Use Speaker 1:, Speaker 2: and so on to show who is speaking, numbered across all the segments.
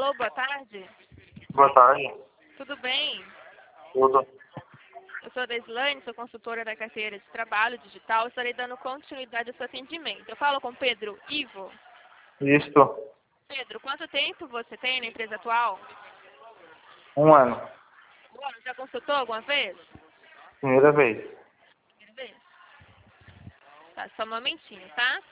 Speaker 1: Alô, boa tarde.
Speaker 2: Boa tarde.
Speaker 1: Tudo bem?
Speaker 2: Tudo.
Speaker 1: Eu sou a Deslane, sou consultora da carteira de trabalho digital. Estarei dando continuidade ao seu atendimento. Eu falo com Pedro Ivo.
Speaker 2: Isto.
Speaker 1: Pedro, quanto tempo você tem na empresa atual?
Speaker 2: 1 ano.
Speaker 1: Bom, já consultou alguma vez?
Speaker 2: Primeira vez.
Speaker 1: Primeira vez. Tá, só um momentinho, tá?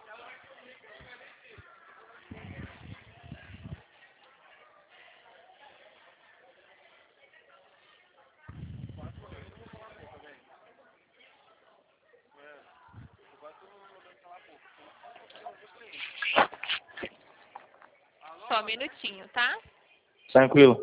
Speaker 1: Só um minutinho, tá?
Speaker 2: Tranquilo.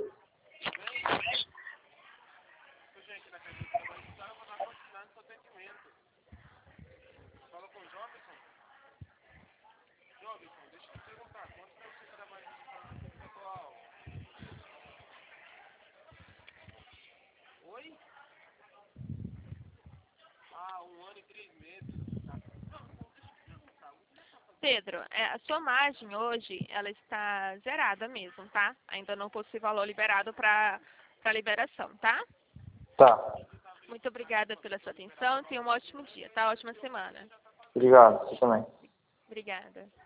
Speaker 1: Pedro, a sua margem hoje, ela está zerada mesmo, tá? Ainda não possui valor liberado para liberação, tá?
Speaker 2: Tá.
Speaker 1: Muito obrigada pela sua atenção. Tenha um ótimo dia, tá? Ótima semana.
Speaker 2: Obrigado. Você também.
Speaker 1: Obrigada.